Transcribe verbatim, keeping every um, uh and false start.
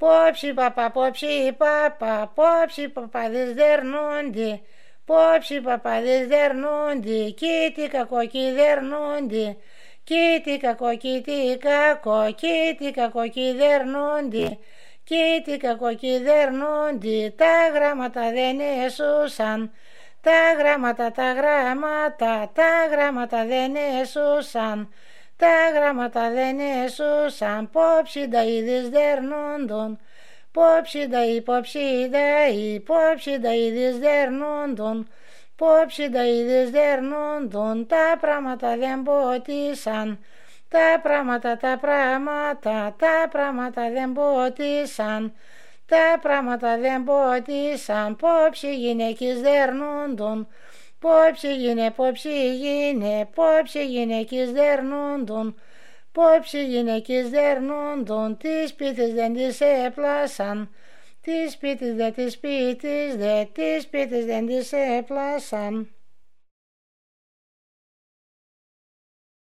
Πόψοι παπα, πόψοι παπα, πόψοι παπαδες δερνούνται, πόψοι παπαδες δερνούνται, κοίτι κακό κι δερνούνται, κοίτι κακό, κοίτι κακό, κοίτι κακό κι δερνούνται, κοίτι κακό κι δερνούνται, τα γράμματα δεν έσωσαν, τα γράμματα, τα γράμματα, τα γράμματα δεν έσωσαν, τα γράμματα δεν έσωσαν, πόψιντα είδες δερνούντον, πόψιντα ή πόψιντα ή πόψιντα είδες δερνούντον, πόψιντα είδες δερνούντον, τα πράγματα δεν ποτίσαν, τα πράγματα, τα πράγματα, τα πράγματα δεν ποτίσαν, τα πράγματα δεν ποτίσαν, πόψι γυναίκες δερνούντον, πόψι γίνε, πόψι γίνε, πόψι γυναίκες δερνούντον, πόψι γυναίκες δερνούντον, τις σπίτες δεν τις έπλασαν, τις σπίτες δε, τις σπίτες δε, τις σπίτες δεν τις έπλασαν.